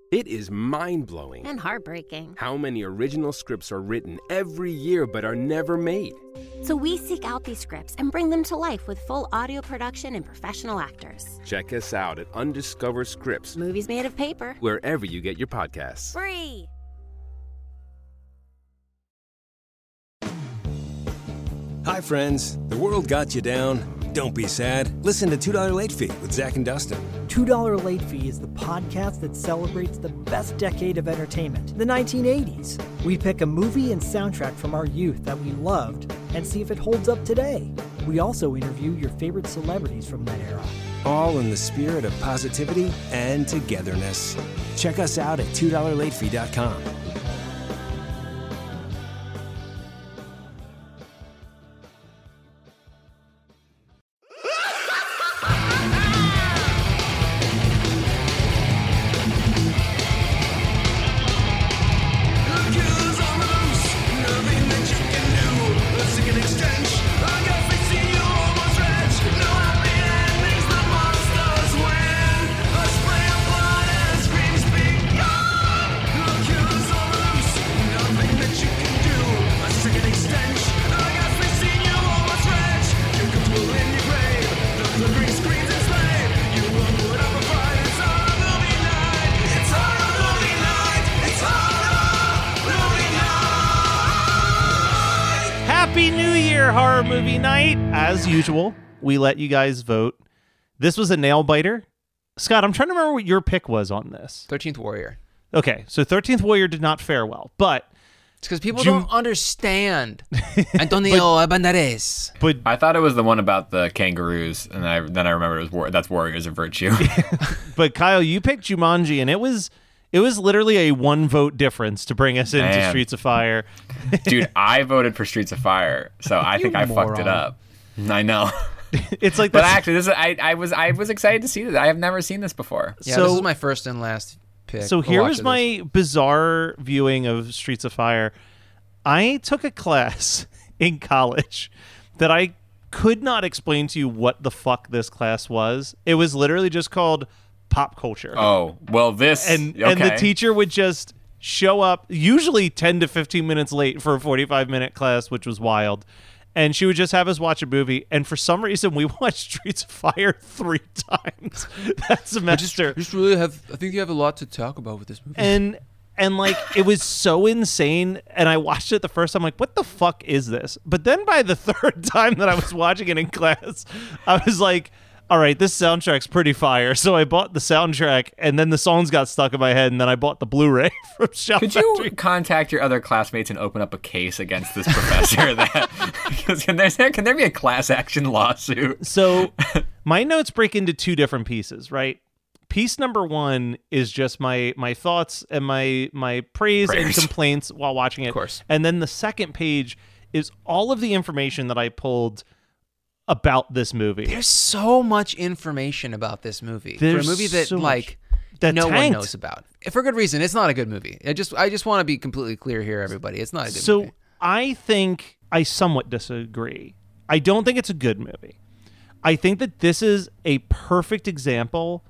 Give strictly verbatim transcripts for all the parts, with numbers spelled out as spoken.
It is mind-blowing. And heartbreaking. How many original scripts are written every year but are never made? So we seek out these scripts and bring them to life with full audio production and professional actors. Check us out at Undiscovered Scripts. Movies made of paper. Wherever you get your podcasts. Free! Hi, friends. The world got you down. Don't be sad. Listen to two dollar Late Fee with Zach and Dustin. two dollar Late Fee is the podcast that celebrates the best decade of entertainment, the nineteen eighties. We pick a movie and soundtrack from our youth that we loved and see if it holds up today. We also interview your favorite celebrities from that era. All in the spirit of positivity and togetherness. Check us out at two dollar late fee dot com. Movie night. As usual, we let you guys vote. This was a nail biter. Scott, I'm trying to remember what your pick was on this. thirteenth Warrior. Okay, so thirteenth Warrior did not fare well, but it's because people Jum- don't understand Antonio Banderas. But I thought it was the one about the kangaroos, and I then I remembered it was war- that's Warriors of Virtue. But Kyle, you picked Jumanji, and it was it was literally a one vote difference to bring us into Man. Streets of Fire. Dude, I voted for Streets of Fire, so I think I moron. fucked it up. I know. It's like, but actually, this is, I I was I was excited to see this. I have never seen this before. Yeah, so, this is my first and last pick. So We'll here watch was it my this. bizarre viewing of Streets of Fire. I took a class in college that I could not explain to you what the fuck this class was. It was literally just called pop culture. Oh, well, this and okay. and the teacher would just show up, usually ten to fifteen minutes late for a forty-five minute class, which was wild. And she would just have us watch a movie. And for some reason, we watched Streets of Fire three times that semester. I just, just really have. I think you have a lot to talk about with this movie. And and like it was so insane. And I watched it the first time, like, what the fuck is this? But then by the third time that I was watching it in class, I was like, all right, this soundtrack's pretty fire. So I bought the soundtrack, and then the songs got stuck in my head, and then I bought the Blu-ray from Shout Could Factory. you contact your other classmates and open up a case against this professor? that because can there can there be a class action lawsuit? So my notes break into two different pieces, right? Piece number one is just my my thoughts and my my praise Prayers. and complaints while watching it. Of course. And then the second page is all of the information that I pulled about this movie. There's so much information about this movie. There's for a movie that so much. like That no one tanked. knows about. For good reason. It's not a good movie. I just I just want to be completely clear here, everybody. It's not a good So movie. I think I somewhat disagree. I don't think it's a good movie. I think that this is a perfect example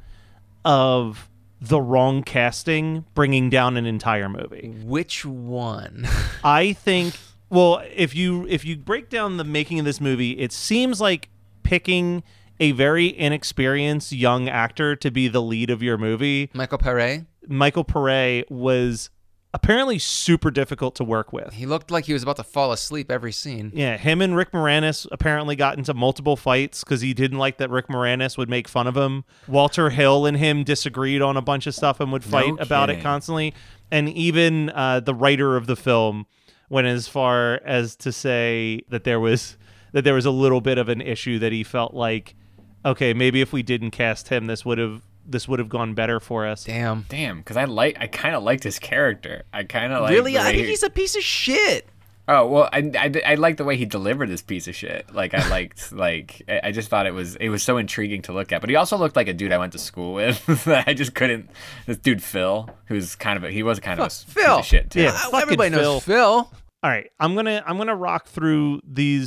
of the wrong casting bringing down an entire movie. Which one? I think, well, if you if you break down the making of this movie, it seems like picking a very inexperienced young actor to be the lead of your movie. Michael Paré. Michael Paré was apparently super difficult to work with. He looked like he was about to fall asleep every scene. Yeah, him and Rick Moranis apparently got into multiple fights because he didn't like that Rick Moranis would make fun of him. Walter Hill and him disagreed on a bunch of stuff and would fight No about it kidding. constantly. And even uh, the writer of the film went as far as to say that there was that there was a little bit of an issue that he felt like, okay, maybe if we didn't cast him, this would have this would have gone better for us. Damn. Damn, because I like I kind of liked his character. I kind of like Really? the I way think he- he's a piece of shit. Oh well, I, I, I like the way he delivered this piece of shit. Like I liked, like I I just thought it was it was so intriguing to look at. But he also looked like a dude I went to school with. that I just couldn't. This dude Phil, who's kind of a, he was kind of a Fuck, piece Phil. of shit too. Yeah. Uh, fucking Everybody knows Phil. Phil. All right, I'm gonna I'm gonna rock through these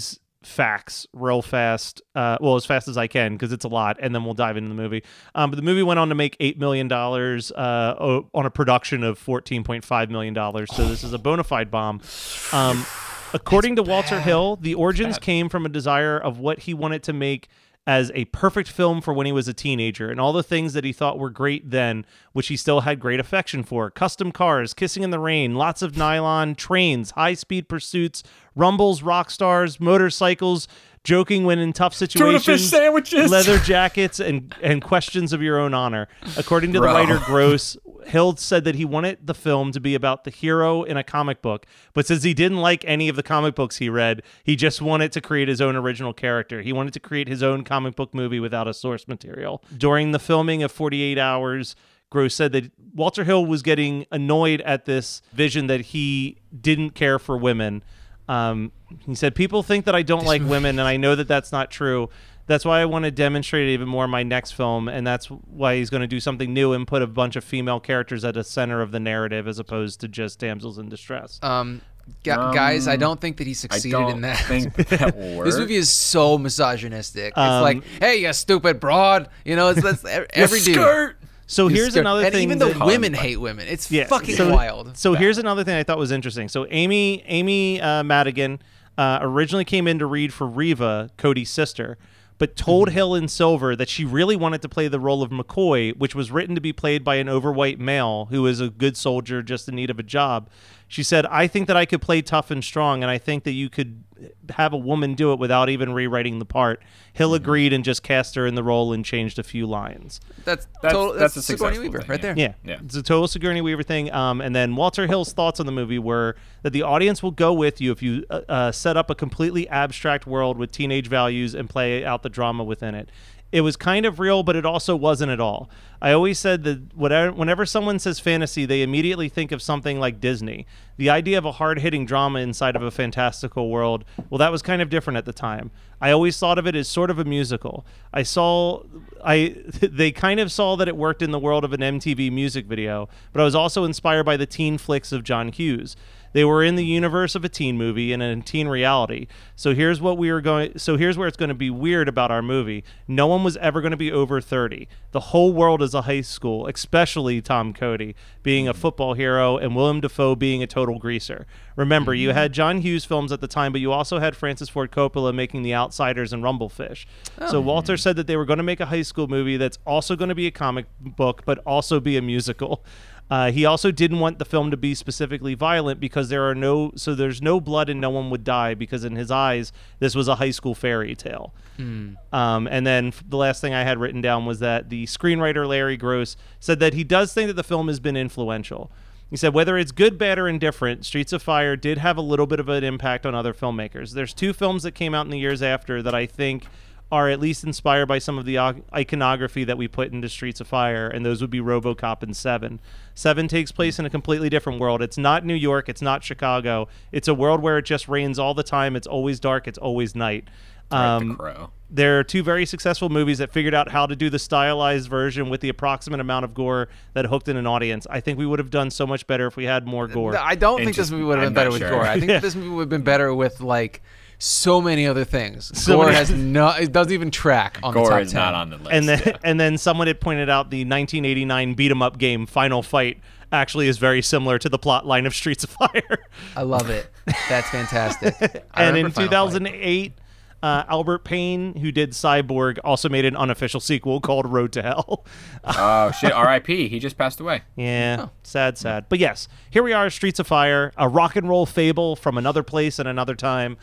facts real fast. Uh, well, as fast as I can because it's a lot, and then we'll dive into the movie. Um, but the movie went on to make eight million dollars uh, o- on a production of fourteen point five million dollars. So this is a bona fide bomb. Um, according to Walter Hill, the origins came from a desire of what he wanted to make as a perfect film for when he was a teenager, and all the things that he thought were great then, which he still had great affection for. Custom cars, kissing in the rain, lots of nylon, trains, high-speed pursuits, rumbles, rock stars, motorcycles, joking when in tough situations, Tuna fish sandwiches, leather jackets, and, and questions of your own honor. According to Bro. the writer Gross, Hill said that he wanted the film to be about the hero in a comic book, but since he didn't like any of the comic books he read, he just wanted to create his own original character. He wanted to create his own comic book movie without a source material. During the filming of forty-eight hours, Gross said that Walter Hill was getting annoyed at this vision that he didn't care for women. Um, he said, people think that I don't like women, and I know that that's not true. That's why I want to demonstrate it even more in my next film, and that's why he's going to do something new and put a bunch of female characters at the center of the narrative as opposed to just damsels in distress. Um, gu- Um, guys, I don't think that he succeeded I don't in that. think that will This work. movie is so misogynistic. It's Um, like, hey, you stupid broad. You know, it's that's every dude. Skirt. So You here's skirt. another and thing even the that- women hate women. It's Yeah, fucking so, wild. So here's another thing I thought was interesting. So Amy Amy uh, Madigan uh, originally came in to read for Reva, Cody's sister, but told Mm-hmm. Hill and Silver that she really wanted to play the role of McCoy, which was written to be played by an overweight male who is a good soldier just in need of a job. She said, I think that I could play tough and strong, and I think that you could have a woman do it without even rewriting the part. Hill Mm-hmm. agreed and just cast her in the role and changed a few lines. That's That's- total, that's that's, a Sigourney successful Weaver thing, right there. Yeah. Yeah. It's a total Sigourney Weaver thing. Um, and then Walter Hill's thoughts on the movie were that the audience will go with you if you uh, uh, set up a completely abstract world with teenage values and play out the drama within it. It was kind of real, but it also wasn't at all. I always said that whatever, whenever someone says fantasy, they immediately think of something like Disney. The idea of a hard-hitting drama inside of a fantastical world, well, that was kind of different at the time. I always thought of it as sort of a musical. I saw, I they kind of saw that it worked in the world of an M T V music video, but I was also inspired by the teen flicks of John Hughes. They were in the universe of a teen movie and a teen reality. So here's what we were going. So here's where it's going to be weird about our movie. No one was ever going to be over thirty. The whole world is a high school, especially Tom Cody being a football hero and Willem Dafoe being a total greaser. Remember, you had John Hughes films at the time, but you also had Francis Ford Coppola making The Outsiders and Rumblefish. So Walter said that they were going to make a high school movie that's also going to be a comic book, but also be a musical. Uh, he also didn't want the film to be specifically violent because there are no, so there's no blood and no one would die because in his eyes, this was a high school fairy tale. Mm. Um, and then f- the last thing I had written down was that the screenwriter Larry Gross said that he does think that the film has been influential. He said, whether it's good, bad, or indifferent, Streets of Fire did have a little bit of an impact on other filmmakers. There's two films that came out in the years after that I think are at least inspired by some of the o- iconography that we put into Streets of Fire, and those would be RoboCop and Seven. Seven takes place in a completely different world. It's not New York. It's not Chicago. It's a world where it just rains all the time. It's always dark. It's always night. Right, Um, the Crow. There are two very successful movies that figured out how to do the stylized version with the approximate amount of gore that hooked in an audience. I think we would have done so much better if we had more gore. I don't think this Interesting. movie would have I'm been better not with sure. gore. I think this movie would have been better with like so many other things. So gore many- has no, it doesn't even track on the Gore top is ten. not on the list. and then yeah. and then someone had pointed out the nineteen eighty-nine beat 'em up game Final Fight actually is very similar to the plot line of Streets of Fire. I love it. That's fantastic. I And in remember Final two thousand eight, uh, Albert Payne, who did Cyborg, also made an unofficial sequel called Road to Hell. Oh shit! R I P He just passed away. Yeah, sad, sad. But yes, here we are, Streets of Fire, a rock and roll fable from another place and another time.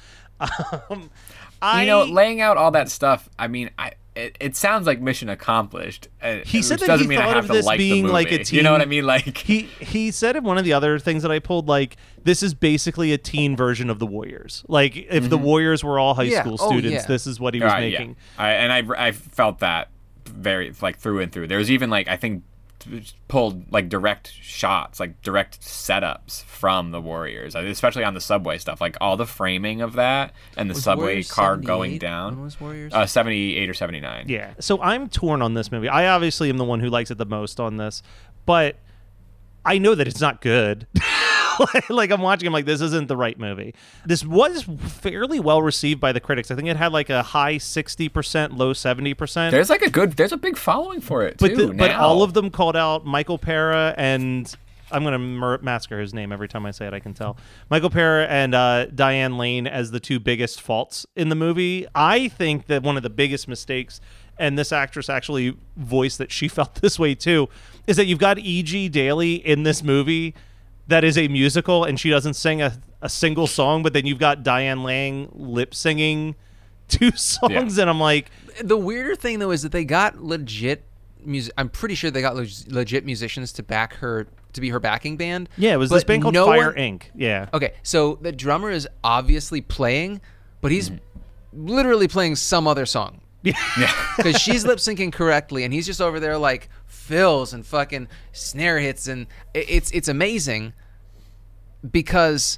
Um, I, You know, laying out all that stuff. I mean, I it, it sounds like mission accomplished. uh, He said which that doesn't he mean I thought have of to this like the being like a movie. teen. You know what I mean? Like he he said in one of the other things that I pulled, like this is basically a teen version of the Warriors. Like if the Warriors were all high Yeah. school Oh, students, yeah. this is what he was Right, making. Yeah. I, and I I felt that very like through and through. There was even like I think pulled like direct shots, like direct setups from the Warriors, especially on the subway stuff. Like all the framing of that and the Was subway Warriors car seventy-eight? going When down. was Warriors? Uh, seventy-eight or seventy-nine. Yeah. So I'm torn on this movie. I obviously am the one who likes it the most on this, but I know that it's not good. Like I'm watching, I'm like, this isn't the right movie. This was fairly well received by the critics. I think it had like a high sixty percent, low seventy percent. There's like a good, there's a big following for it too. But, the, but now. all of them called out Michael Pera and I'm going to mur- massacre his name every time I say it, I can tell. Michael Pera and uh, Diane Lane as the two biggest faults in the movie. I think that one of the biggest mistakes, and this actress actually voiced that she felt this way too, is that you've got E G. Daily in this movie that is a musical and she doesn't sing a, a single song, but then you've got Diane Lane lip singing two songs, yeah. and I'm like... The weirder thing, though, is that they got legit music. I'm pretty sure they got leg- legit musicians to back her, to be her backing band. Yeah, it was this band called no Fire one, Incorporated. Yeah. Okay, so the drummer is obviously playing, but he's mm-hmm. literally playing some other song. Yeah. Because she's lip syncing correctly, and he's just over there like fills and fucking snare hits, and it's it's amazing because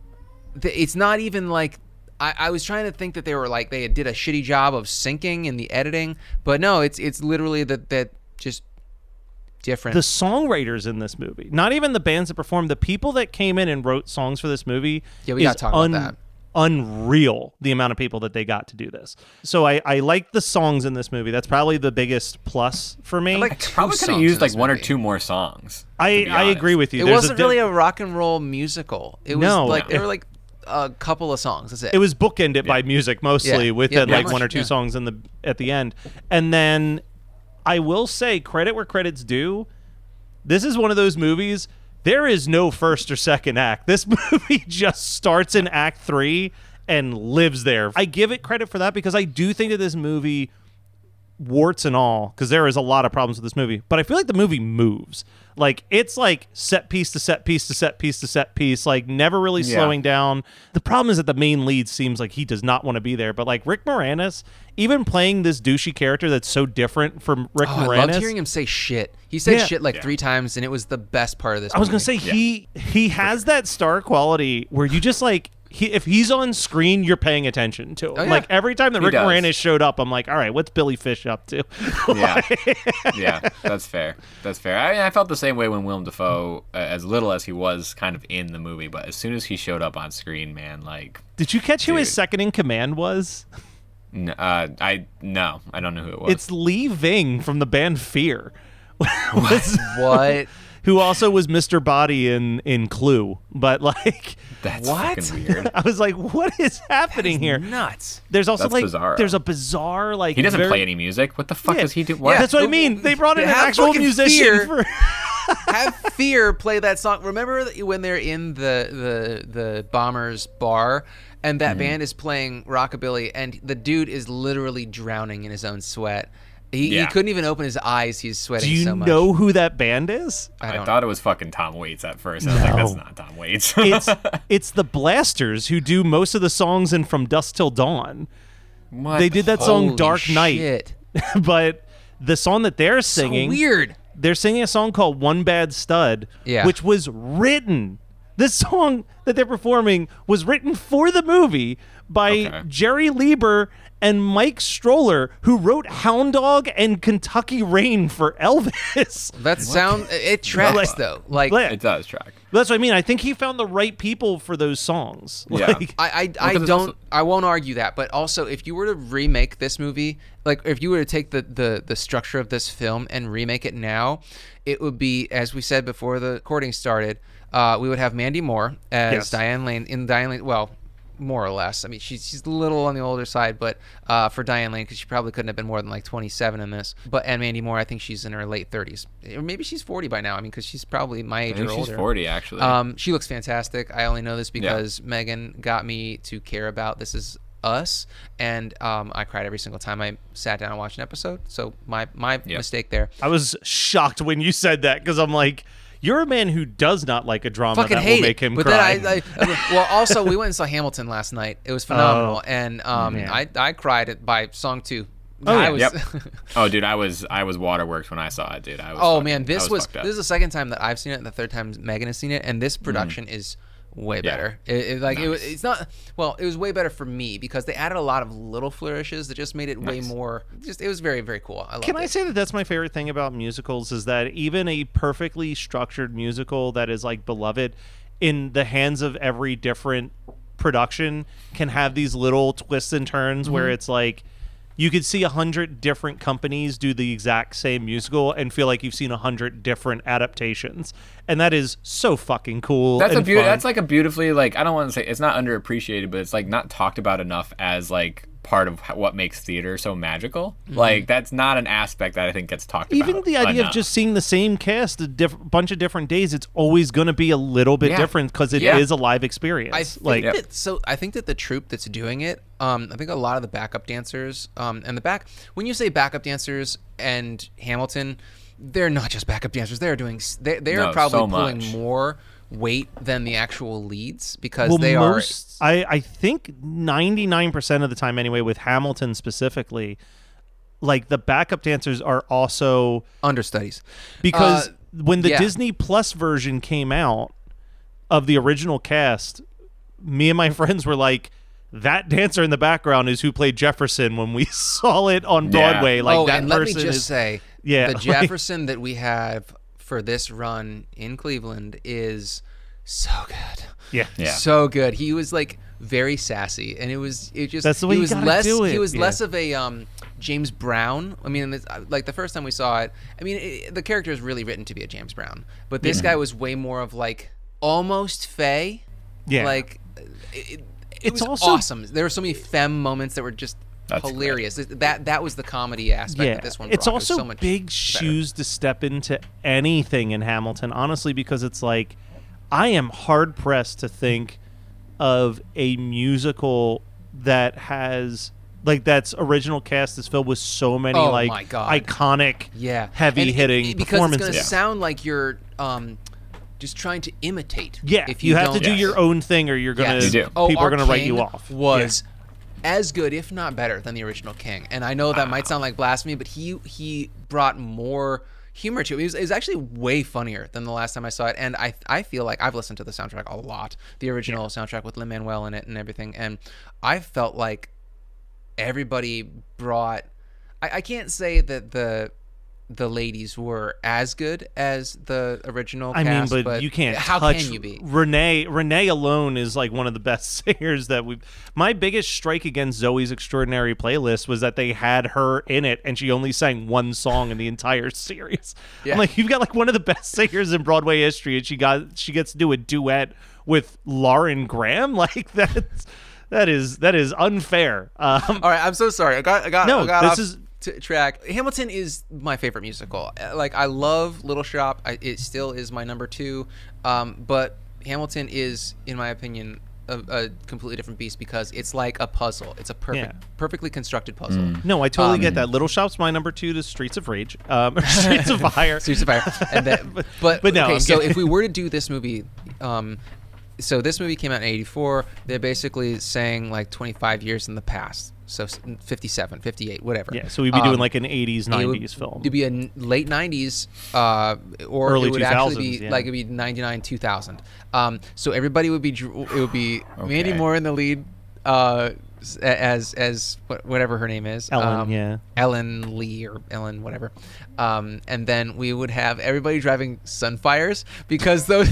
the, it's not even like. I, I was trying to think that they were like they did a shitty job of syncing in the editing, but no, it's it's literally that that just different. The songwriters in this movie, not even the bands that performed, the people that came in and wrote songs for this movie, yeah, we got to talk un- about that. Unreal, the amount of people that they got to do this. So I, I like the songs in this movie. That's probably the biggest plus for me. I like two probably could have songs used in like this one or movie. two more songs. I, I agree with you. It There's wasn't a di- really a rock and roll musical. It was No. like No. there were like a couple of songs. That's it. It was bookended by music mostly, Yeah. with Yeah, uh, pretty like much, one or two yeah. songs in the at the end. And then I will say, credit where credit's due. This is one of those movies. There is no first or second act. This movie just starts in Act Three and lives there. I give it credit for that because I do think that this movie, warts and all, because there is a lot of problems with this movie, but I feel like the movie moves. Like, it's like set piece to set piece to set piece to set piece, like never really Yeah. slowing down. The problem is that the main lead seems like he does not want to be there, but like Rick Moranis, even playing this douchey character that's so different from Rick Oh, Moranis. I loved hearing him say shit. He said Yeah. shit like Yeah. three times, and it was the best part of this I was movie. gonna say he he has that star quality where you just like he, if he's on screen, you're paying attention to him. Oh, yeah. Like every time that He Rick does. Moranis showed up, I'm like, all right, what's Billy Fish up to? Yeah, yeah, that's fair. That's fair. I, I felt the same way when Willem Dafoe, uh, as little as he was kind of in the movie, but as soon as he showed up on screen, man, like, Did you catch who his Dude. second in command was? n- uh, I no, I don't know who it was. It's Lee Ving from the band Fear. Was- What? who also was Mister Body in in Clue. But like, That's What? fucking weird. I was like, what is happening here? Nuts. There's also That's like bizarre. there's a bizarre like He doesn't very- play any music. What the fuck Yeah. does he do? What? Yeah. That's what I mean. They brought in an Have actual fucking musician Fear. for. Have Fear play that song. Remember when they're in the the the Bombers bar and that band is playing rockabilly and the dude is literally drowning in his own sweat. He, Yeah. he couldn't even open his eyes. He's sweating Do you so much. know who that band is? I I don't thought it was fucking Tom Waits at first. I was like, that's No. not Tom Waits. It's it's the Blasters who do most of the songs in From Dusk Till Dawn. What? They did that song Holy Dark Night, shit. but the song that they're So singing, weird. they're singing a song called One Bad Stud, Yeah. which was written. This song that they're performing was written for the movie by Okay. Jerry Lieber and Mike Stroller, who wrote Hound Dog and Kentucky Rain for Elvis. That sound it tracks Like- though. Like Like- It does track. That's what I mean. I think he found the right people for those songs. Yeah. Like, I I, I because it's don't also- I won't argue that, but also if you were to remake this movie, like if you were to take the the the structure of this film and remake it now, it would be, as we said before the recording started, uh, we would have Mandy Moore as Yes. Diane Lane in Diane Lane. Well, more or less. I mean, she's she's a little on the older side, but uh, for Diane Lane, because she probably couldn't have been more than like twenty-seven in this. But and Mandy Moore, I think she's in her late thirties, or maybe she's forty by now. I mean, because she's probably my I age think or she's older. forty, actually. Um, she looks fantastic. I only know this because Megan got me to care about This Is Us, and um, I cried every single time I sat down and watched an episode. So my my Yep. mistake there. I was shocked when you said that because I'm like, you're a man who does not like a drama Fucking that hate will make it. him but cry. then I, I, well, also we went and saw Hamilton last night. It was phenomenal, Oh, and um, man. I I cried it by song two. Oh, I yeah. was, Yep. Oh, dude, I was I was waterworks when I saw it, dude. I was oh fucking- man, this I was fucked up. this is the second time that I've seen it, and the third time Megan has seen it, and this production is way Yeah. better. It, it, like it, was- Nice. it's not well, it was way better for me because they added a lot of little flourishes that just made it way Nice. more. Just it was very very cool. I loved Can I it. say that that's my favorite thing about musicals is that even a perfectly structured musical that is like beloved, in the hands of every different production can have these little twists and turns mm-hmm. where it's like you could see a hundred different companies do the exact same musical and feel like you've seen a hundred different adaptations, and that is so fucking cool. That's and a be- fun. That's like a beautifully like I don't want to say it's not underappreciated, but it's like not talked about enough as like part of what makes theater so magical. Mm-hmm. Like that's not an aspect that I think gets talked Even about. Even the idea enough. of just seeing the same cast a diff- bunch of different days, it's always going to be a little bit yeah. different because it yeah. is a live experience. I think like, that, so I think that the troupe that's doing it, um, I think a lot of the backup dancers, um, and the back when you say backup dancers and Hamilton, they're not just backup dancers. They're doing they they are no, probably so pulling much. more weight than the actual leads because well, they most, are. I I think ninety-nine percent of the time anyway, with Hamilton specifically, like the backup dancers are also understudies because uh, when the yeah. Disney Plus version came out of the original cast, me and my friends were like, that dancer in the background is who played Jefferson when we saw it on Broadway. Yeah. Like oh, that and let person me just is, say, yeah, the like- Jefferson that we have for this run in Cleveland is so good. yeah, Yeah. So good. He was like very sassy, and it was it just That's the way he you was gotta less do it. he was Yeah. less of a um, James Brown. I mean, it's, like the first time we saw it, I mean, it, the character is really written to be a James Brown, but this guy was way more of like almost Faye. Yeah. Like it, it It's was also- awesome. There were so many femme moments that were just That's hilarious. That that was the comedy aspect yeah. that this one It's brought. It was also so much big better. shoes to step into anything in Hamilton, honestly, because it's like I am hard pressed to think of a musical that has like that's original cast is filled with so many Oh like my God. iconic, Yeah, heavy And it- hitting it- because performances. it's going to sound like you're um, just trying to imitate. Yeah, if you, you, have don't, to do Yes. your own thing, or you're gonna Yes. You do. Oh, people our are gonna write King you off. Was as good, if not better, than the original King. And I know that might sound like blasphemy, but he he brought more humor to it. It was, it was actually way funnier than the last time I saw it. And I I feel like I've listened to the soundtrack a lot, the original soundtrack with Lin-Manuel in it and everything. And I felt like everybody brought. I, I can't say that the the ladies were as good as the original I mean, cast, but, you can't. How touch can you be? Renee? Renee alone is like one of the best singers that we've. My biggest strike against Zoe's Extraordinary Playlist was that they had her in it, and she only sang one song in the entire series. Yeah. I'm like, you've got like one of the best singers in Broadway history, and she got she gets to do a duet with Lauren Graham. Like that's that is that is unfair. Um, All right, I'm so sorry. I got I got No, I got this off is- t- track. Hamilton is my favorite musical. Uh, Like I love Little Shop. I, it still is my number two. Um, but Hamilton is, in my opinion, a, a completely different beast because it's like a puzzle. It's a perfect, Yeah. perfectly constructed puzzle. no, I totally Um, get that. Little Shop's my number two to Streets of Rage, um, or Streets of Fire. Streets of Fire. And then, but, but no, okay, I'm so kidding. if we were to do this movie, um, so this movie came out in eighty-four. They're basically saying like twenty-five years in the past. So fifty-seven, fifty-eight, whatever. Yeah, so we'd be doing Um, like an eighties, it would- nineties film. It'd be a n- late nineties, uh, or Early it would actually two thousands, be yeah. like it'd be ninety-nine, two thousand. Um, so everybody would be dr- it would be Mandy Okay. Moore in the lead, uh, s- as as what- whatever her name is, Ellen, um, yeah. Ellen Lee or Ellen whatever, um, and then we would have everybody driving Sunfires because those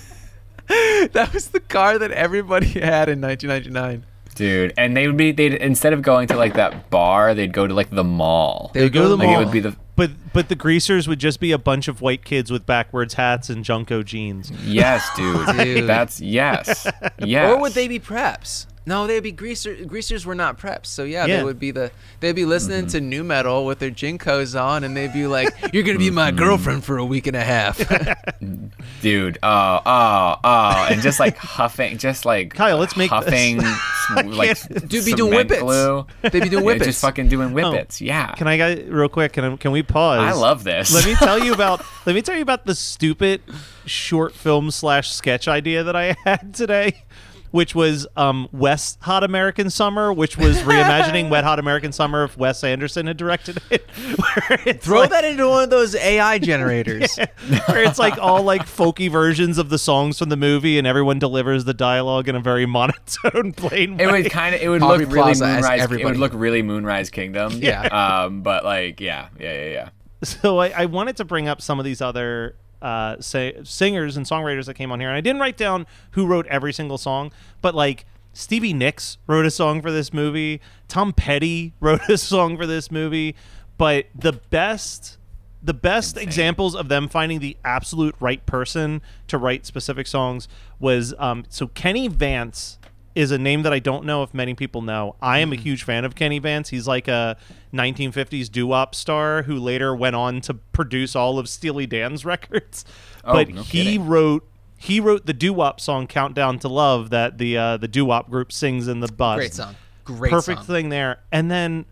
that was the car that everybody had in nineteen ninety-nine. Dude, and they would be they'd instead of going to like that bar, they'd go to like the mall. They would go to the like mall. it would be the But but the greasers would just be a bunch of white kids with backwards hats and Junko jeans. yes, dude. Dude. That's yes, yes. Or would they be preps? No, they'd be greasers. Greasers were not preps, so yeah, Yeah. they would be the. They'd be listening Mm-hmm. to new metal with their jinkos on, and they'd be like, "You're gonna be my Mm-hmm. girlfriend for a week and a half." Dude, oh, oh, oh, and just like huffing, just like Kyle, let's make this- huffing, sm- like can't- Dude, be doing cement whippets. glue. They'd be doing Yeah, whippets. just fucking doing whippets. Yeah, Can I get real quick? Can I, can we pause? I love this. Let me tell you about. Let me tell you about the stupid short film slash sketch idea that I had today, which was um, West Hot American Summer, which was reimagining Wet Hot American Summer if Wes Anderson had directed it. Where it's Throw like, that into one of those A I generators. where it's like all like folky versions of the songs from the movie, and everyone delivers the dialogue in a very monotone, plain It way. would kind of it would Aubrey look really Plaza as Moonrise. It everybody. would look really Moonrise Kingdom. Yeah. Um, but like, yeah, yeah, yeah, yeah. So I, I wanted to bring up some of these other uh, say, singers and songwriters that came on here, and I didn't write down who wrote every single song, but like Stevie Nicks wrote a song for this movie. Tom Petty wrote a song for this movie. But the best, the best Insane. examples of them finding the absolute right person to write specific songs was um, so Kenny Vance is a name that I don't know if many people know. I am a huge fan of Kenny Vance. He's like a nineteen fifties doo-wop star who later went on to produce all of Steely Dan's records. Oh, but no he kidding. wrote he wrote the doo-wop song "Countdown to Love" that the uh, the doo-wop group sings in the bus. Great song. Great Perfect song. thing there. And then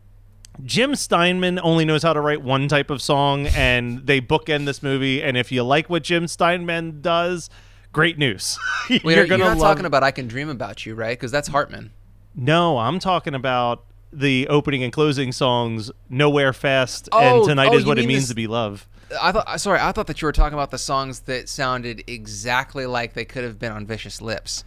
Jim Steinman only knows how to write one type of song, and they bookend this movie. And if you like what Jim Steinman does, great news. Wait, you're you're, gonna not love. talking about "I Can Dream About You," right? Because that's Hartman. No, I'm talking about the opening and closing songs, "Nowhere Fast" Oh, and "Tonight oh, Is you What It mean Means this- to Be Love." I thought. Sorry, I thought that you were talking about the songs that sounded exactly like they could have been on Vicious Lips.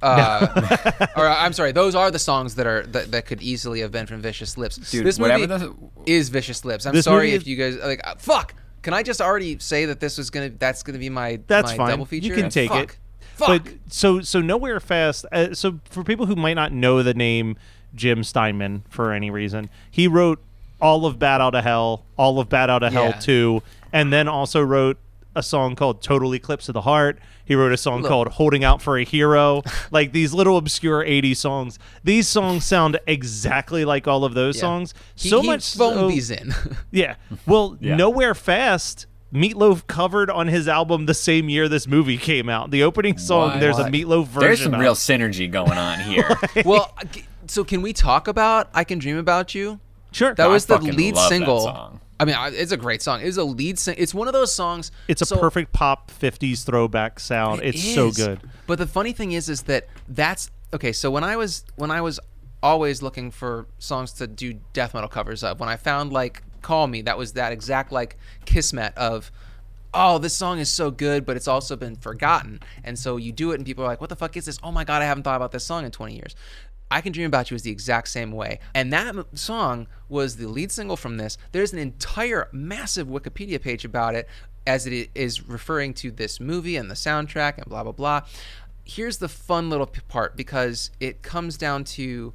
Uh, or I'm sorry, those are the songs that are that, that could easily have been from Vicious Lips. Dude, this movie whatever the- is Vicious Lips. I'm This sorry movie if is- you guys like. uh, Fuck. Can I just already say that this was gonna? That's gonna be my That's my fine. double feature. You can take Fuck. it. Fuck. But so so Nowhere Fast. Uh, so for people who might not know the name Jim Steinman for any reason, he wrote all of Bat Out of Hell, all of Bat Out of Hell Yeah. two, and then also wrote a song called Total Eclipse of the Heart. He wrote a song Look. called Holding Out for a Hero. Like these little obscure eighties songs. These songs sound exactly like all of those Yeah. songs. He, so he much phoned so, these in. yeah. Well, Yeah. Nowhere Fast, Meatloaf covered on his album the same year this movie came out. The opening song, What? there's a Meatloaf version. There's some of. real synergy going on here. well, g- so can we talk about "I Can Dream About You"? Sure. That I was the fucking lead love that single. song. I mean, I- it's a great song. It's a lead sing. It's one of those songs. It's a so- perfect pop fifties throwback sound. It It's so is. good. But the funny thing is, is that that's okay. So when I was when I was always looking for songs to do death metal covers of, when I found like "Call Me," that was that exact like kismet of, oh, this song is so good, but it's also been forgotten. And so you do it, and people are like, what the fuck is this? Oh my god, I haven't thought about this song in twenty years. "I Can Dream About You" is the exact same way. And that m- song was the lead single from this. There's an entire massive Wikipedia page about it, as it i- is referring to this movie and the soundtrack and blah, blah, blah. Here's the fun little p- part, because it comes down to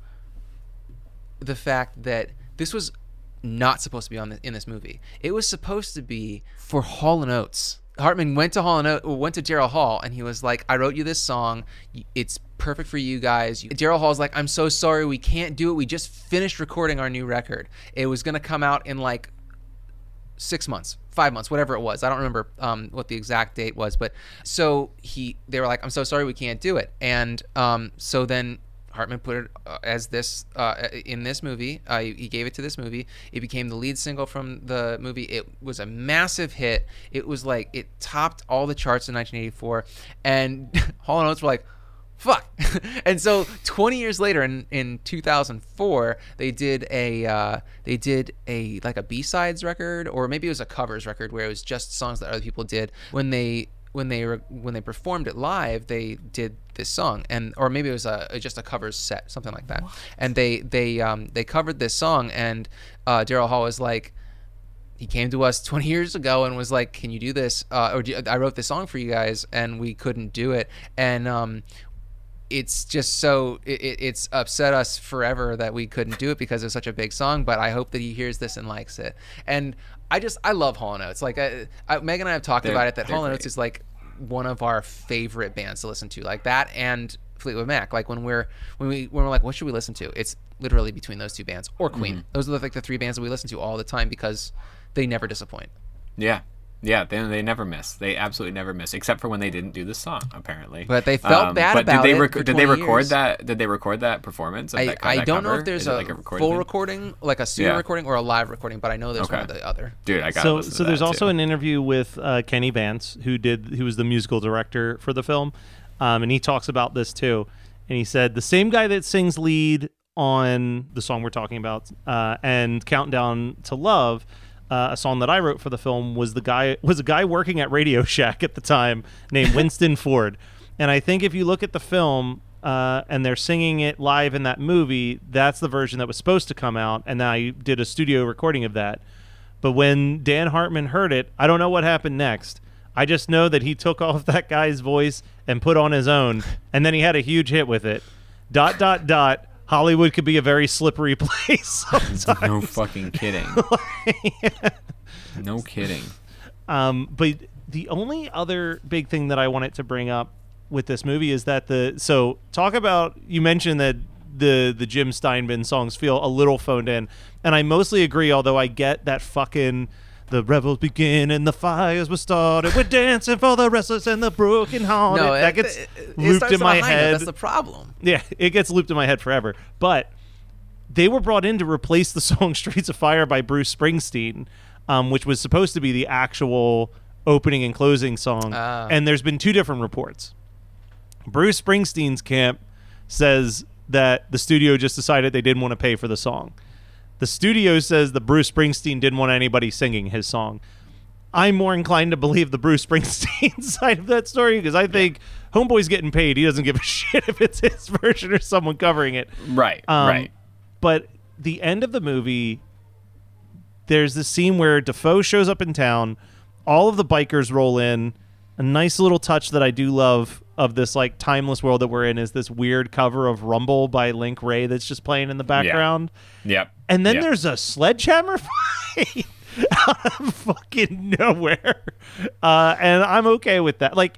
the fact that this was not supposed to be on the, in this movie. It was supposed to be for Hall and Oates. Hartman went to Hall and Oates, went to Daryl Hall, and he was like, "I wrote you this song. It's perfect for you guys." Daryl Hall's like, "I'm so sorry, we can't do it. We just finished recording our new record. It was gonna come out in like six months, five months, whatever it was. I don't remember um, what the exact date was, but so he, they were like, "I'm so sorry, we can't do it." And um, so then Hartman put it uh, as this uh, in this movie. Uh, he, he gave it to this movie. It became the lead single from the movie. It was a massive hit. It was like it topped all the charts in nineteen eighty-four, and Hall and Oates were like, fuck. And so twenty years later, in, in two thousand four, they did a uh, they did a like a B-sides record, or maybe it was a covers record where it was just songs that other people did. When they when they re- when they performed it live, they did this song, and or maybe it was a just a covers set, something like that. What? And they they um they covered this song, and uh, Daryl Hall was like, he came to us twenty years ago and was like, "Can you do this?" Uh, or do, I wrote this song for you guys, and we couldn't do it. And um, it's just so it, it, it's upset us forever that we couldn't do it because it's such a big song. But I hope that he hears this and likes it. And I just I love Hall and Oates. Like I, I, Megan and I have talked They're- about it that they're Hall and Oates great. is like one of our favorite bands to listen to. Like that and Fleetwood Mac. Like when we're when we when we're like, what should we listen to? It's literally between those two bands or Queen. Mm-hmm. Those are like the three bands that we listen to all the time because they never disappoint. Yeah. Yeah, they, they never miss. They absolutely never miss, except for when they didn't do the song, apparently. But they felt bad but about did they it rec- for Did they twenty record years. that? Did they record that performance? Of I, that, I that don't know cover? if there's Is a, it like a recorded full thing? recording, like a studio Yeah. recording, or a live recording, but I know there's Okay. one or the other. Dude, I got So, listen to so there's that, also too. an interview with uh, Kenny Vance, who did, who was the musical director for the film, um, and he talks about this too. And he said the same guy that sings lead on the song we're talking about uh, and Countdown to Love, uh, a song that I wrote for the film, was the guy was a guy working at Radio Shack at the time named Winston Ford. And I think if you look at the film uh, and they're singing it live in that movie, that's the version that was supposed to come out. And I did a studio recording of that. But when Dan Hartman heard it, I don't know what happened next. I just know that he took off that guy's voice and put on his own, and then he had a huge hit with it. Dot, dot, dot. Hollywood could be a very slippery place sometimes. No fucking kidding. No kidding. Um, but the only other big thing that I wanted to bring up with this movie is that the so talk about you mentioned that the the Jim Steinman songs feel a little phoned in, and I mostly agree. Although I get that fucking the rebels begin and the fires were started. We're dancing for the restless and the broken hearted. No, that it, gets it, it looped starts in my on a high note. head. That's the problem. Yeah, it gets looped in my head forever. But they were brought in to replace the song "Streets of Fire" by Bruce Springsteen, um, which was supposed to be the actual opening and closing song. Ah. And there's been two different reports. Bruce Springsteen's camp says that the studio just decided they didn't want to pay for the song. The studio says that Bruce Springsteen didn't want anybody singing his song. I'm more inclined to believe the Bruce Springsteen side of that story because I think Homeboy's getting paid. He doesn't give a shit if it's his version or someone covering it. Right, Um, right. But the end of the movie, there's this scene where Defoe shows up in town. All of the bikers roll in. A nice little touch that I do love of this like timeless world that we're in is this weird cover of Rumble by Link Ray that's just playing in the background. Yep. And then yep. there's a sledgehammer fight out of fucking nowhere. Uh, and I'm okay with that. Like,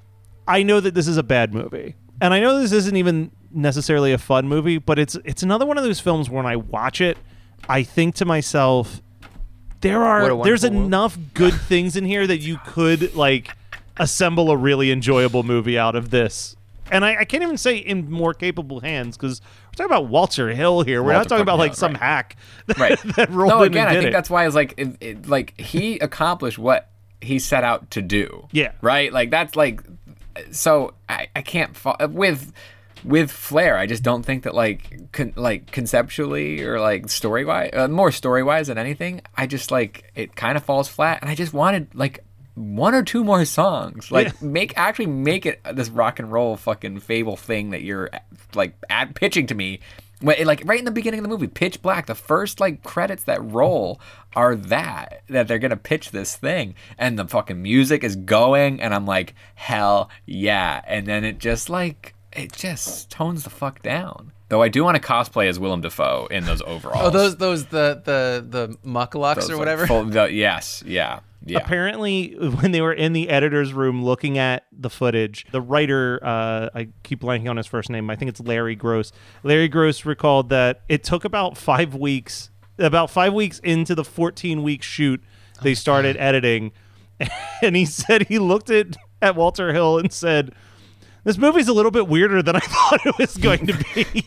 I know that this is a bad movie. And I know this isn't even necessarily a fun movie, but it's it's another one of those films where when I watch it, I think to myself, there What are a there's wonderful world. enough good things in here that you could like assemble a really enjoyable movie out of this. And I, I can't even say in more capable hands because we're talking about Walter Hill here. We're Walter not talking about fucking like Hill, some right. hack that, Right. that rolled No, in again, and I did think it. that's why it's like, it, it, like he accomplished what he set out to do. Yeah. Right. Like that's like, so I, I can't fa- with with Flair. I just don't think that like con- like conceptually or like story wise, uh, more story wise than anything. I just like it kind of falls flat, and I just wanted like one or two more songs. Like Yeah. make actually make it this rock and roll fucking Fable thing that you're like at pitching to me. When, like right in the beginning of the movie, Pitch Black, the first like credits that roll are that that they're gonna pitch this thing, and the fucking music is going, and I'm like, hell yeah! And then it just like it just tones the fuck down. Though I do want to cosplay as Willem Dafoe in those overalls. Oh, those those the the the mucklucks Those, or like, whatever. full- the- yes, yeah, yeah. Apparently, when they were in the editor's room looking at the footage, the writer, uh, I keep blanking on his first name. I think it's Larry Gross. Larry Gross recalled that it took about five weeks, about five weeks into the fourteen-week shoot, they started editing. And he said he looked at, at Walter Hill and said, "This movie's a little bit weirder than I thought it was going to be."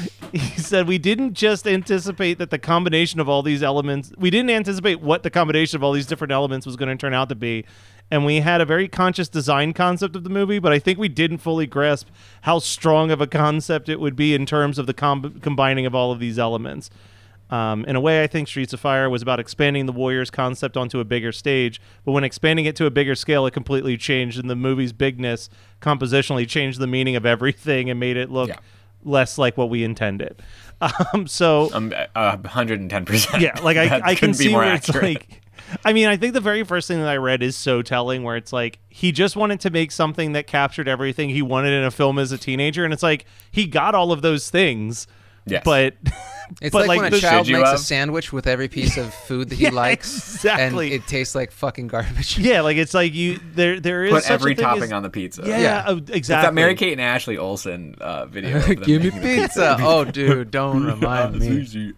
He said, "We didn't just anticipate that the combination of all these elements, we didn't anticipate what the combination of all these different elements was going to turn out to be. And we had a very conscious design concept of the movie, but I think we didn't fully grasp how strong of a concept it would be in terms of the com- combining of all of these elements. Um, in a way, I think Streets of Fire was about expanding the Warriors concept onto a bigger stage, but when expanding it to a bigger scale, it completely changed, and the movie's bigness compositionally changed the meaning of everything and made it look Yeah. less like what we intended." Um, so, Um, uh, one hundred ten percent. yeah, like I, That I can couldn't be see more where it's accurate. like, I mean, I think the very first thing that I read is so telling, where it's like he just wanted to make something that captured everything he wanted in a film as a teenager, and it's like he got all of those things. Yes. But It's but like, when the- a child Should you makes a have? sandwich with every piece of food that he Yeah, likes, exactly. and it tastes like fucking garbage. yeah, like it's like you there there is Put such every a thing topping as, on the pizza. Yeah, Yeah. oh, It's exactly. that Mary Kate and Ashley Olsen uh, video. of them Give me making the pizza. Oh, dude, don't remind me.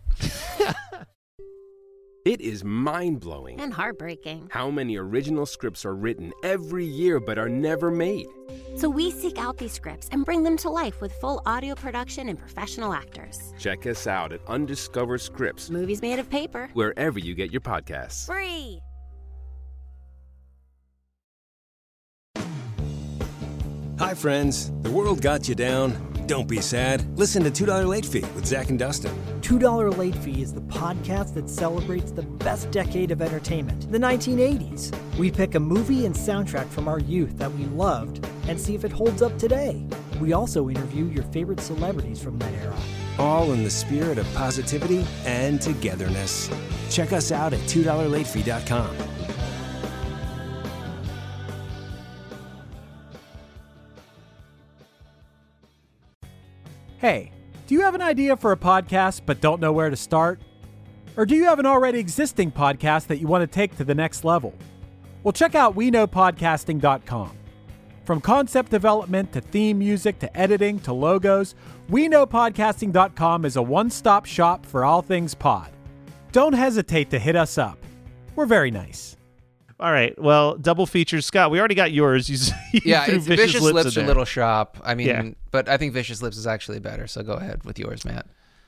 It is mind-blowing And heartbreaking. how many original scripts are written every year but are never made. So we seek out these scripts and bring them to life with full audio production and professional actors. Check us out at Undiscovered Scripts, Movies made of paper. wherever you get your podcasts. Free. Hi, friends. The world got you down. Don't be sad. Listen to two dollar Late Fee with Zach and Dustin. two dollar Late Fee is the podcast that celebrates the best decade of entertainment, the nineteen eighties. We pick a movie and soundtrack from our youth that we loved and see if it holds up today. We also interview your favorite celebrities from that era. All in the spirit of positivity and togetherness. Check us out at two dollar late fee dot com. Hey, do you have an idea for a podcast but don't know where to start? Or do you have an already existing podcast that you want to take to the next level? Well, check out we know podcasting dot com. From concept development to theme music to editing to logos, we know podcasting dot com is a one-stop shop for all things pod. Don't hesitate to hit us up. We're very nice. All right. Well, double features. Scott, we already got yours. You, you Yeah, threw it's Vicious, Lips Lips in or there. Little Shop. I mean, Yeah. but I think Vicious Lips is actually better, so go ahead with yours, Matt.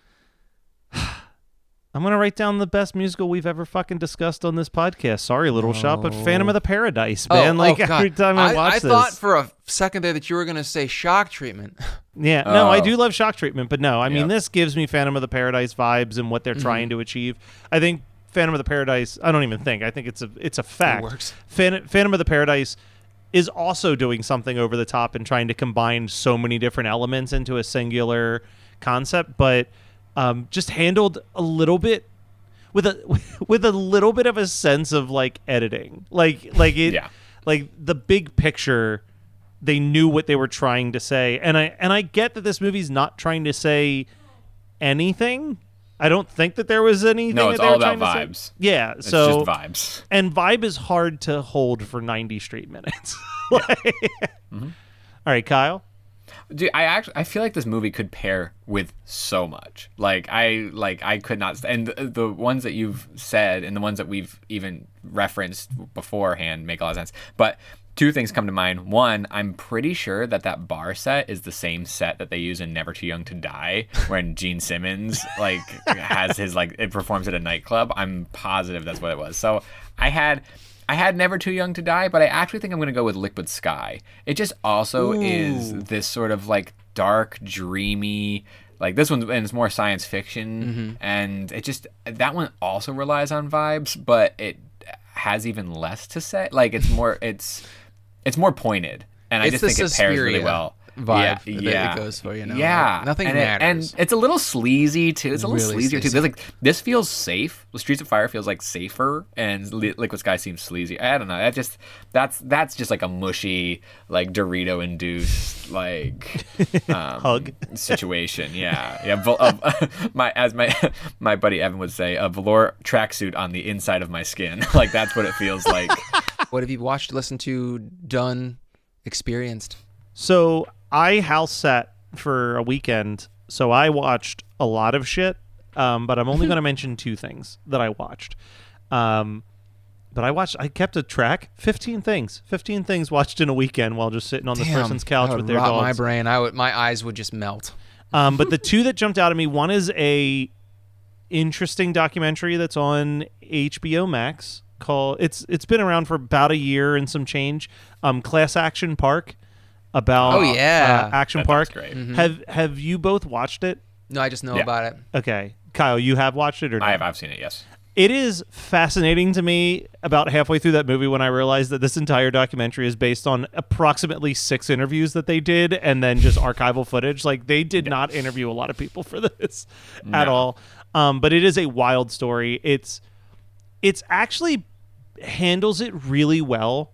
I'm going to write down the best musical we've ever fucking discussed on this podcast. Sorry, Little Shop, but Phantom of the Paradise, man. like, oh, God. every time I, I watch I this. thought for a second there that you were going to say Shock Treatment. Yeah, no, I Oh. do love Shock Treatment, but no, I mean, Yep. this gives me Phantom of the Paradise vibes and what they're trying to achieve. I think Phantom of the Paradise, I don't even think, I think it's a it's a fact. works. Phan- Phantom of the Paradise is also doing something over the top and trying to combine so many different elements into a singular concept, but um, just handled a little bit with a with a little bit of a sense of like editing, like like it, Yeah. like the big picture. They knew what they were trying to say, and I and I get that this movie's not trying to say anything. I don't think that there was anything. No, that it's they all were about trying to say. vibes. Yeah, It's so just vibes. and vibe is hard to hold for ninety straight minutes. Like- Mm-hmm. All right, Kyle. Dude, I actually I feel like this movie could pair with so much. Like I like I could not, and the, the ones that you've said and the ones that we've even referenced beforehand make a lot of sense. But two things come to mind. One, I'm pretty sure that that bar set is the same set that they use in Never Too Young to Die, when Gene Simmons like has his like it performs at a nightclub. I'm positive that's what it was. So I had. I had Never Too Young to Die, but I actually think I'm going to go with Liquid Sky. It just also is this sort of like dark, dreamy, like this one, and it's more science fiction, and it just, that one also relies on vibes, but it has even less to say. Like it's more, it's, it's more pointed, and I It's just the think it pairs really Suspiria well. vibe yeah, that yeah. it goes for, you know? Yeah, Like, nothing and it- matters. and it's a little sleazy too. It's a little Really sleazier too. sleazy. There's, like this feels safe. Streets of Fire feels like safer, and Li- Liquid Sky seems sleazy. I don't know. That just that's that's just like a mushy, like Dorito induced like um, Hug. situation. Yeah, yeah. Vel- uh, my as my my buddy Evan would say, a velour tracksuit on the inside of my skin. Like that's what it feels like. What have you watched, listened to, done, experienced? So I house sat for a weekend, so I watched a lot of shit. Um, but I'm only going to mention two things that I watched. Um, but I watched, I kept a track, fifteen things, fifteen things watched in a weekend while just sitting on this Damn, person's couch that with would their rot dogs. my brain. I would, my eyes would just melt. Um, but the two that jumped out at me, one is a interesting documentary that's on H B O Max called, it's it's been around for about a year and some change. Um, Class Action Park, about Oh, yeah. uh, Action That Park. sounds great. Have have you both watched it? No, I just know Yeah. about it. Okay, Kyle, you have watched it or not? I have I've seen it. Yes. It is fascinating to me about halfway through that movie when I realized that this entire documentary is based on approximately six interviews that they did and then just archival footage. Like they did not interview a lot of people for this at No. all. Um, but it is a wild story. It's it's actually handles it really well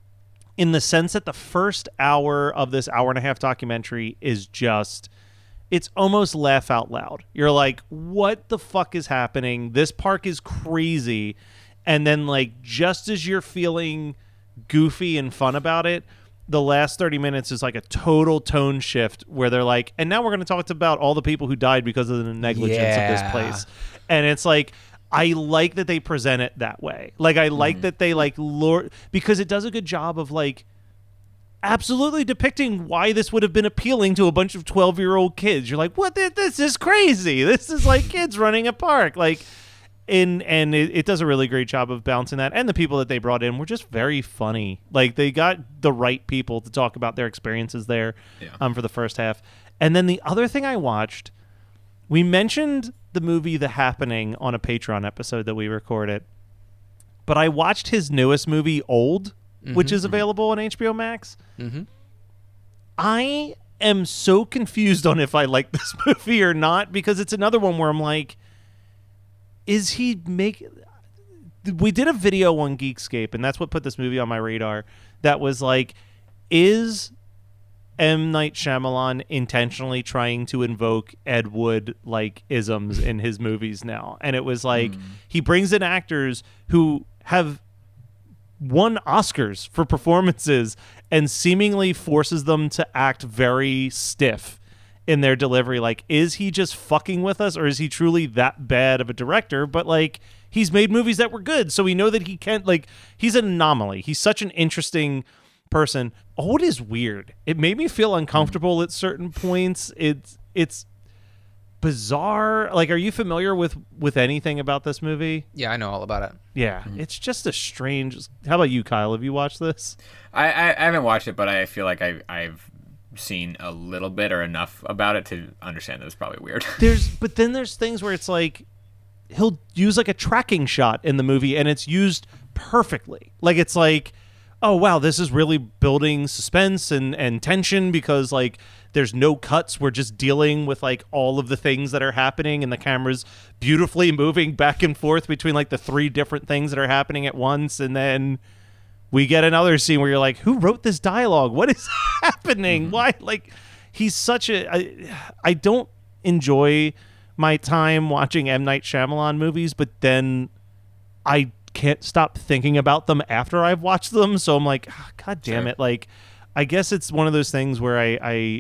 in the sense that the first hour of this hour and a half documentary is just, it's almost laugh out loud. You're like, what the fuck is happening? This park is crazy. And then like, just as you're feeling goofy and fun about it, the last thirty minutes is like a total tone shift where they're like, and now we're going to talk about all the people who died because of the negligence of Yeah. this place. And it's like, I like that they present it that way. Like, I like that they like lure, because it does a good job of like absolutely depicting why this would have been appealing to a bunch of twelve year old kids. You're like, what? This, this is crazy. This is like kids running a park. Like, in, and it, it does a really great job of balancing that. And the people that they brought in were just very funny. Like, they got the right people to talk about their experiences there Yeah. um, for the first half. And then the other thing I watched, we mentioned the movie The Happening on a Patreon episode that we recorded, but I watched his newest movie, Old, which is available on H B O Max. Mm-hmm. I am so confused on if I like this movie or not, because it's another one where I'm like, is he make? We did a video on Geekscape, and that's what put this movie on my radar. That was like, is M. Night Shyamalan intentionally trying to invoke Ed Wood like isms in his movies now. And it was like mm. he brings in actors who have won Oscars for performances and seemingly forces them to act very stiff in their delivery. Like, is he just fucking with us, or is he truly that bad of a director? But like, he's made movies that were good, so we know that he can't, like, he's an anomaly. He's such an interesting person. Oh, it is weird. It made me feel uncomfortable at certain points. It's it's bizarre. Like, are you familiar with with anything about this movie? Yeah, I know all about it. Yeah, mm-hmm. It's just a strange. How about you, Kyle? Have you watched this? I, I, I haven't watched it, but I feel like I I've seen a little bit or enough about it to understand that it's probably weird. There's, but then there's things where it's like he'll use like a tracking shot in the movie, and it's used perfectly. Like, it's like, oh wow, this is really building suspense and, and tension because like there's no cuts. We're just dealing with like all of the things that are happening, and the camera's beautifully moving back and forth between like the three different things that are happening at once. And then we get another scene where you're like, who wrote this dialogue? What is happening? Mm-hmm. Why? Like, he's such a, I, I don't enjoy my time watching M. Night Shyamalan movies, but then I can't stop thinking about them after I've watched them. So I'm like, oh, God damn sure. it. Like, I guess it's one of those things where I, I,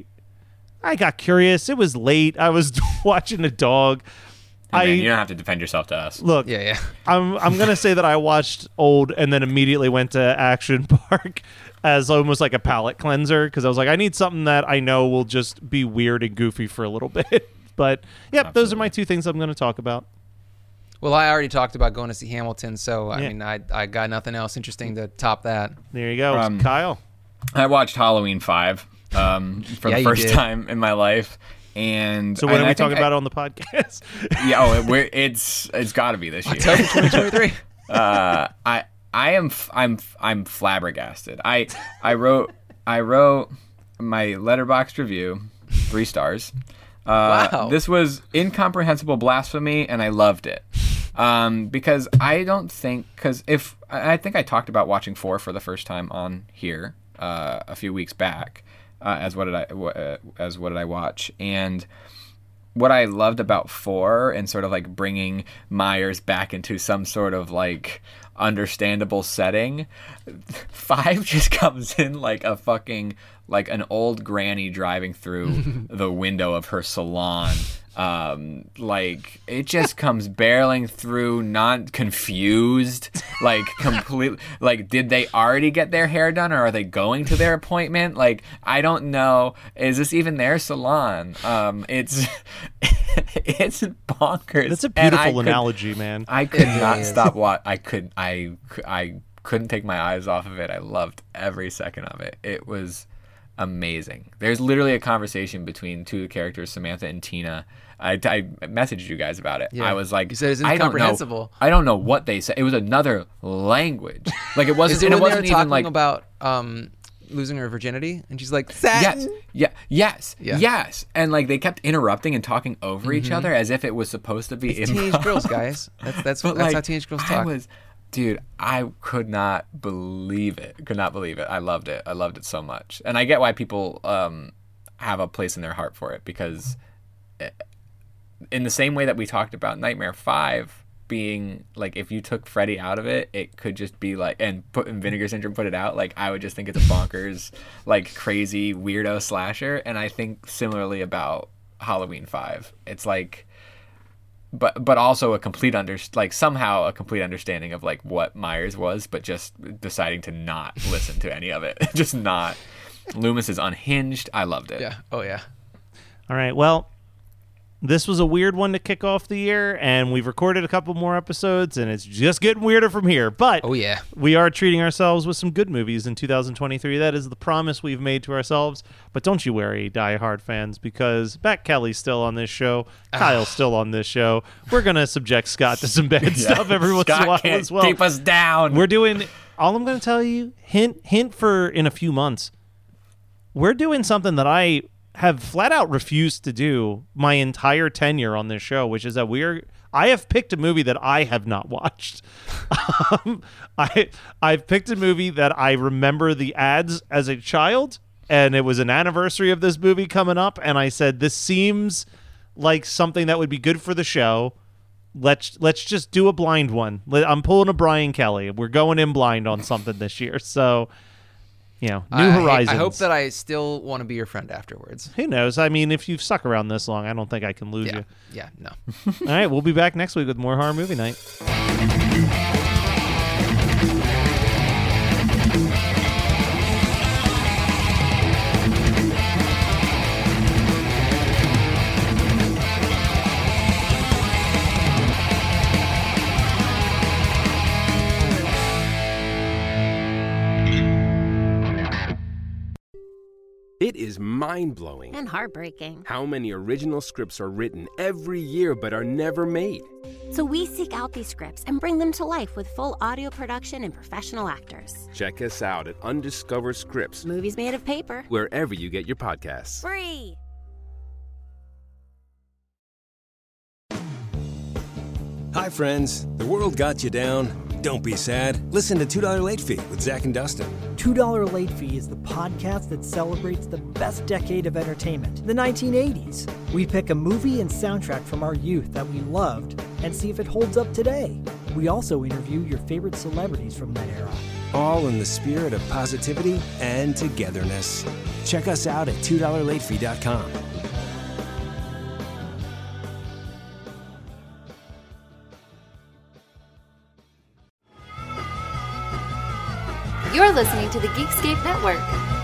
I got curious. It was late. I was watching a dog. Hey, I, man, you don't have to defend yourself to us. Look, yeah, yeah. I'm I'm gonna say that I watched Old and then immediately went to Action Park as almost like a palate cleanser, because I was like, I need something that I know will just be weird and goofy for a little bit. But yep, Absolutely. Those are my two things I'm going to talk about. Well, I already talked about going to see Hamilton, so I yeah. mean, I I got nothing else interesting to top that. There you go, um, Kyle. I watched Halloween five um, for yeah, the first did. time in my life. And so when and are we I talking I, about it on the podcast? yeah, oh, it, we're, it's it's got to be this year. October twenty twenty-three. uh, I I am I'm I'm flabbergasted. I I wrote I wrote my Letterboxd review, three stars. Uh, wow. This was incomprehensible blasphemy, and I loved it. Um, because I don't think because if I think I talked about watching four for the first time on here uh, a few weeks back. Uh, as what did I uh, as what did I watch? And what I loved about four and sort of like bringing Myers back into some sort of like understandable setting, five just comes in like a fucking like an old granny driving through the window of her salon. Um, like it just comes barreling through, not confused, like completely. Like, did they already get their hair done, or are they going to their appointment? Like, I don't know. Is this even their salon? Um, it's it's bonkers. That's a beautiful could, analogy, man. I could not stop. What I could, I I couldn't take my eyes off of it. I loved every second of it. It was amazing. There's literally a conversation between two characters, Samantha and Tina. I, I messaged you guys about it. Yeah. I was like, you said it's I don't know. incomprehensible. I don't know what they said. It was another language. Like it wasn't. Is it and when it wasn't they were even talking like about um, losing her virginity, and she's like, satin? yes, yeah, yes, Yeah. yes, and like they kept interrupting and talking over each other as if it was supposed to be It's improv. teenage girls, guys. That's that's, But, that's like, how teenage girls I talk. was, dude, I could not believe it. Could not believe it. I loved it. I loved it so much, and I get why people um, have a place in their heart for it, because it, in the same way that we talked about Nightmare five being like, if you took Freddy out of it, it could just be like, and put in Vinegar Syndrome, put it out, like I would just think it's a bonkers, like crazy weirdo slasher. And I think similarly about Halloween five. It's like, but but also a complete under like somehow a complete understanding of like what Myers was, but just deciding to not listen to any of it. Just not. Loomis is unhinged. I loved it. Yeah. Oh yeah. All right. Well, this was a weird one to kick off the year, and we've recorded a couple more episodes, and it's just getting weirder from here. But oh yeah, we are treating ourselves with some good movies in two thousand twenty-three. That is the promise we've made to ourselves. But don't you worry, Die Hard fans, because Matt Kelly's still on this show, Kyle's still on this show. We're gonna subject Scott to some bad yeah. stuff every once Scott in a while can't as well. Keep us down. We're doing. All I'm gonna tell you, hint, hint for in a few months. We're doing something that I have flat out refused to do my entire tenure on this show, which is that we're I have picked a movie that I have not watched. um, I I've picked a movie that I remember the ads as a child, and it was an anniversary of this movie coming up, and I said, this seems like something that would be good for the show. Let's let's just do a blind one. I'm pulling a Brian Kelly. We're going in blind on something this year. So, you know, New I, Horizons. I hope that I still want to be your friend afterwards. Who knows? I mean, if you've stuck around this long, I don't think I can lose Yeah, you. yeah, no. All right, we'll be back next week with more Horror Movie Night. It is mind-blowing And heartbreaking. how many original scripts are written every year but are never made. So we seek out these scripts and bring them to life with full audio production and professional actors. Check us out at Undiscovered Scripts, Movies made of paper. wherever you get your podcasts. Free. Hi, friends. The world got you down. Don't be sad. Listen to two dollar Late Fee with Zach and Dustin. two dollar Late Fee is the podcast that celebrates the best decade of entertainment, the nineteen eighties. We pick a movie and soundtrack from our youth that we loved and see if it holds up today. We also interview your favorite celebrities from that era. All in the spirit of positivity and togetherness. Check us out at two dollar late fee dot com. You're listening to the Geekscape Network.